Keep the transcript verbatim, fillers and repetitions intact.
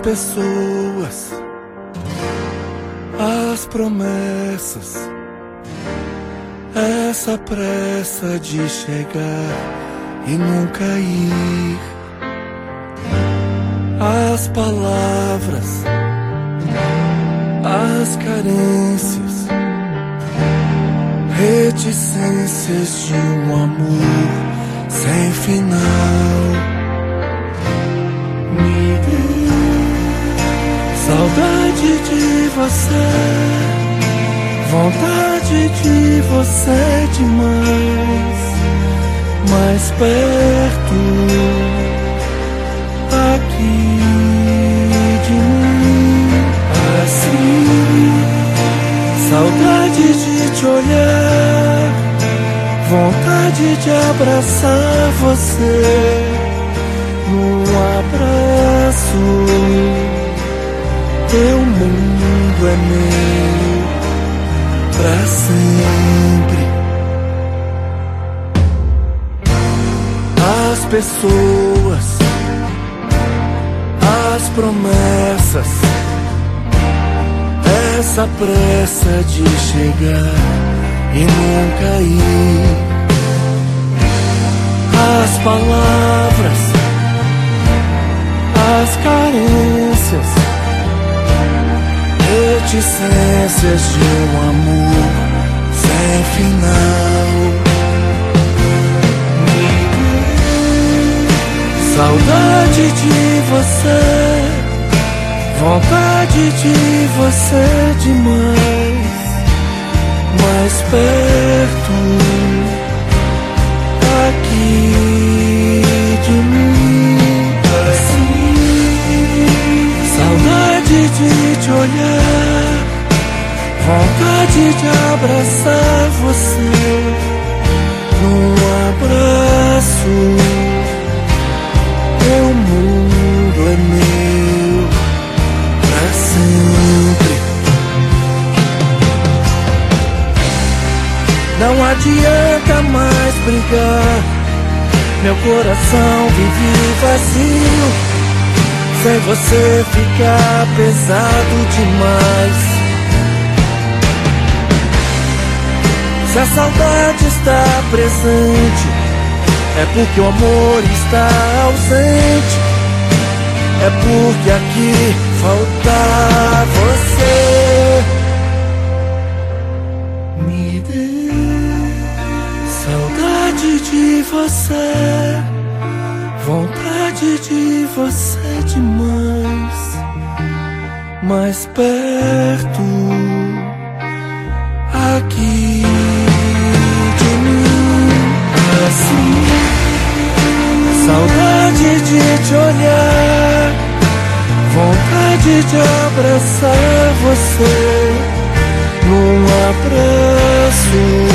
pessoas, as promessas, essa pressa de chegar e nunca ir, as palavras, as carências, reticências de um amor sem final. Me dê saudade de você, vontade de você demais, mais perto aqui de mim, assim, saudade de te olhar, vontade de abraçar você num abraço. Teu mundo é meu pra sempre. As pessoas, as promessas, essa pressa de chegar e nunca ir, as palavras, as carências, reticências de um amor sem final. Saudade de você, vontade de você demais, mais perto aqui de mim, assim, saudade de te olhar, vontade de abraçar você num abraço. Teu mundo é meu pra sempre. Não adianta mais brigar, meu coração vive vazio, sem você fica pesado demais. Se a saudade está presente, é porque o amor está ausente, é porque aqui falta você. Me dê saudade de você, vontade de você demais, mais perto aqui de mim, assim. Saudade de te olhar, vontade de abraçar você num abraço.